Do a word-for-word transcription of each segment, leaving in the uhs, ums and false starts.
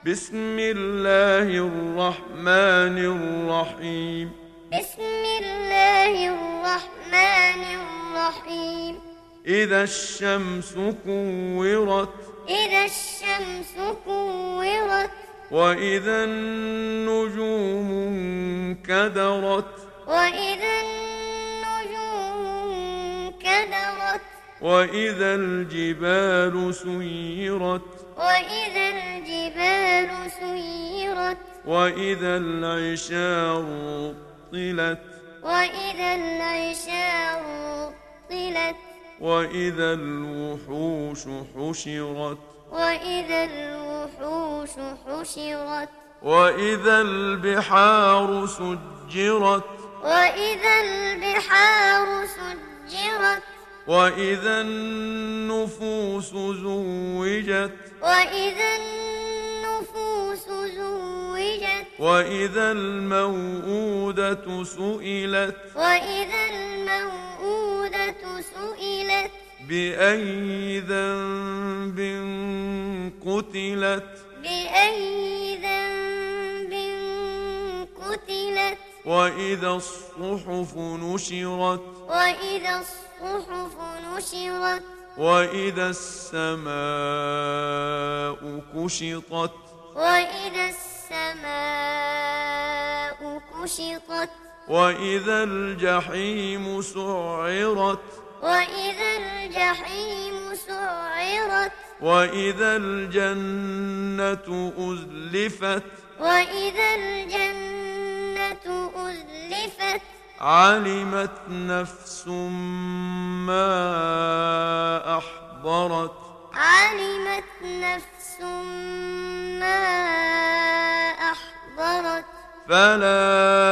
بسم الله الرحمن الرحيم بسم الله الرحمن الرحيم إذا الشمس كورت إذا الشمس كورت وإذا النجوم انكدرت وإذا النجوم انكدرت وإذا الجبال سيرت وإذا الجبال سيرت وإذا العشار طلت وإذا العشار طلت وإذا الوحوش حشرت وإذا الوحوش حشرت وإذا البحار سجرت وإذا البحار سجرت وإذا النفوس زوجت وإذا النفوس زوجت وإذا الموءودة سئلت وإذا الموءودة سئلت بأي ذنب قتلت بأي ذنب قتلت وإذا الصحف نشرت وإذا الصحف نشرت وإذا السماء كشطت وإذا السماء كشطت وإذا الجحيم سعرت وإذا الجحيم سعرت وإذا الجنة أزلفت وإذا الجنة أزلفت علمت نفس ما أحضرت علمت نفس ما أحضرت فلا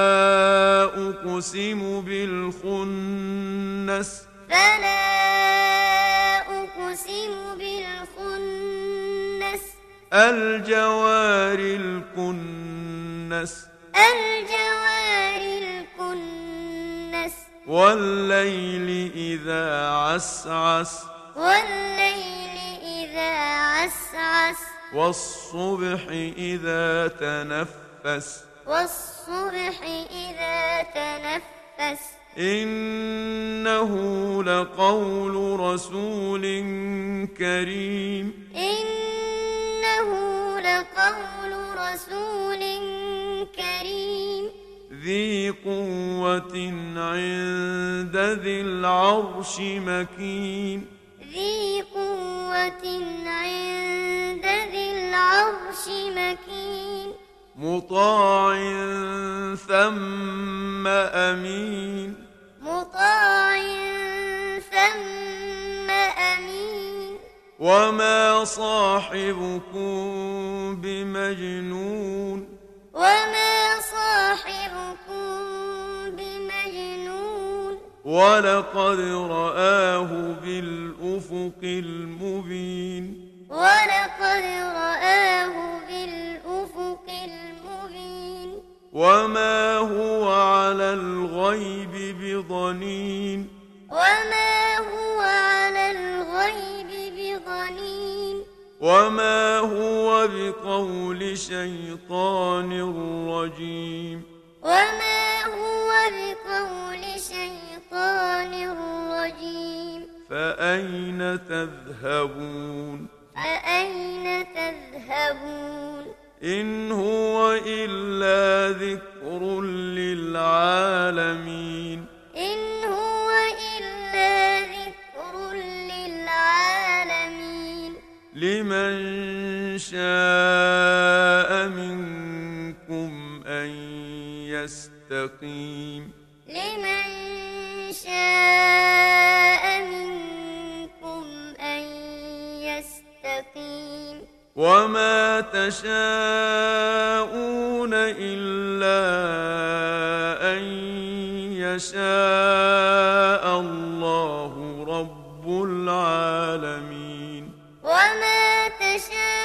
أقسم بالخنس فلا أقسم بالخنس الجوار الكنس الجوار الكنس والليل إذا عسعس والليل إذا عسعس والصبح إذا تنفس والصبح إذا تنفس إنه لقول رسول كريم إنه لقول رسول كريم ذي قوة عند ذي العرش مكين ذي قوة عند ذي العرش مكين مطاع ثم أمين مطاع ثم أمين وما صاحبكم بمجنون وما صاحبكم بمجنون ولقد رآه بالأفق المبين ولقد رآه بالأفق المبين وما هو على الغيب بضنين وما هو على الغيب بضنين وما هو بقول شيطان رجيم وما هو بقول شيطان رجيم فأين تذهبون فأين تذهبون إن هو إلا ذكر للعالمين إن هو إلا ذكر للعالمين لمن شاء منكم أن يستقيم لمن شاء منكم أن يستقيم وما تشاءون إلا أن يشاء الله رب العالمين وما تشاءون